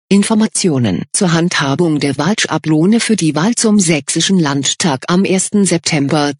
Informationen zur Handhabung der Wahlschablone für die Wahl zum Sächsischen Landtag am 1. September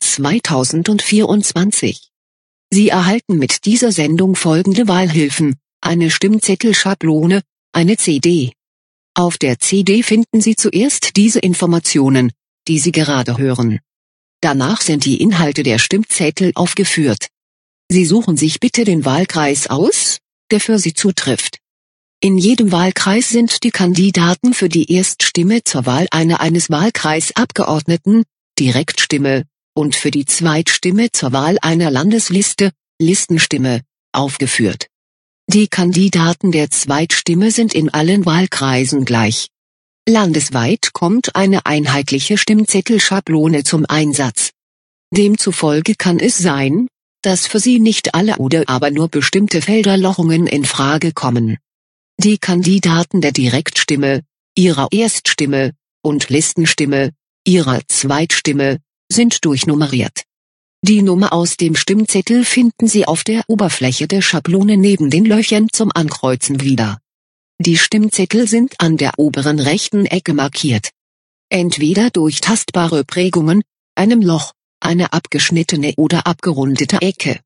2024. Sie erhalten mit dieser Sendung folgende Wahlhilfen: eine Stimmzettelschablone, eine CD. Auf der CD finden Sie zuerst diese Informationen, die Sie gerade hören. Danach sind die Inhalte der Stimmzettel aufgeführt. Sie suchen sich bitte den Wahlkreis aus, der für Sie zutrifft. In jedem Wahlkreis sind die Kandidaten für die Erststimme zur Wahl eines Wahlkreisabgeordneten, Direktstimme, und für die Zweitstimme zur Wahl einer Landesliste, Listenstimme, aufgeführt. Die Kandidaten der Zweitstimme sind in allen Wahlkreisen gleich. Landesweit kommt eine einheitliche Stimmzettelschablone zum Einsatz. Demzufolge kann es sein, dass für Sie nicht alle oder aber nur bestimmte Felderlochungen in Frage kommen. Die Kandidaten der Direktstimme, ihrer Erststimme, und Listenstimme, ihrer Zweitstimme, sind durchnummeriert. Die Nummer aus dem Stimmzettel finden Sie auf der Oberfläche der Schablone neben den Löchern zum Ankreuzen wieder. Die Stimmzettel sind an der oberen rechten Ecke markiert. Entweder durch tastbare Prägungen, einem Loch, eine abgeschnittene oder abgerundete Ecke.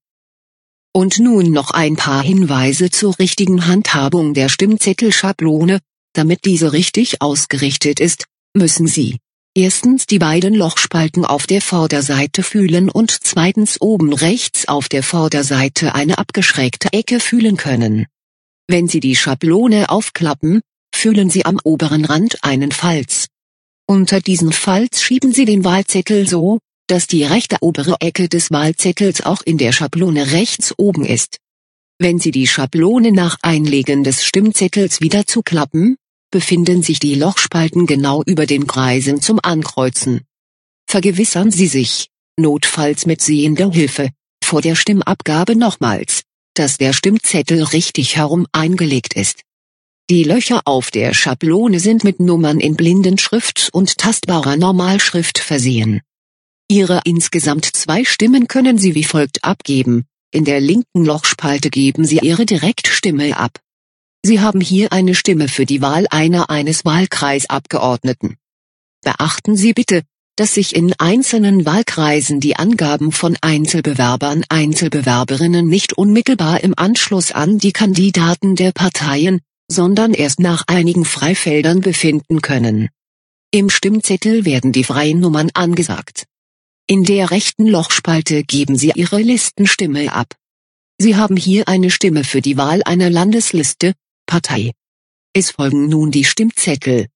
Und nun noch ein paar Hinweise zur richtigen Handhabung der Stimmzettelschablone. Damit diese richtig ausgerichtet ist, müssen Sie erstens die beiden Lochspalten auf der Vorderseite fühlen und zweitens oben rechts auf der Vorderseite eine abgeschrägte Ecke fühlen können. Wenn Sie die Schablone aufklappen, fühlen Sie am oberen Rand einen Falz. Unter diesen Falz schieben Sie den Wahlzettel so, dass die rechte obere Ecke des Wahlzettels auch in der Schablone rechts oben ist. Wenn Sie die Schablone nach Einlegen des Stimmzettels wieder zuklappen, befinden sich die Lochspalten genau über den Kreisen zum Ankreuzen. Vergewissern Sie sich, notfalls mit sehender Hilfe, vor der Stimmabgabe nochmals, dass der Stimmzettel richtig herum eingelegt ist. Die Löcher auf der Schablone sind mit Nummern in Blindenschrift und tastbarer Normalschrift versehen. Ihre insgesamt 2 Stimmen können Sie wie folgt abgeben: in der linken Lochspalte geben Sie Ihre Direktstimme ab. Sie haben hier eine Stimme für die Wahl eines Wahlkreisabgeordneten. Beachten Sie bitte, dass sich in einzelnen Wahlkreisen die Angaben von Einzelbewerberinnen nicht unmittelbar im Anschluss an die Kandidaten der Parteien, sondern erst nach einigen Freifeldern befinden können. Im Stimmzettel werden die freien Nummern angesagt. In der rechten Lochspalte geben Sie Ihre Listenstimme ab. Sie haben hier eine Stimme für die Wahl einer Landesliste, Partei. Es folgen nun die Stimmzettel,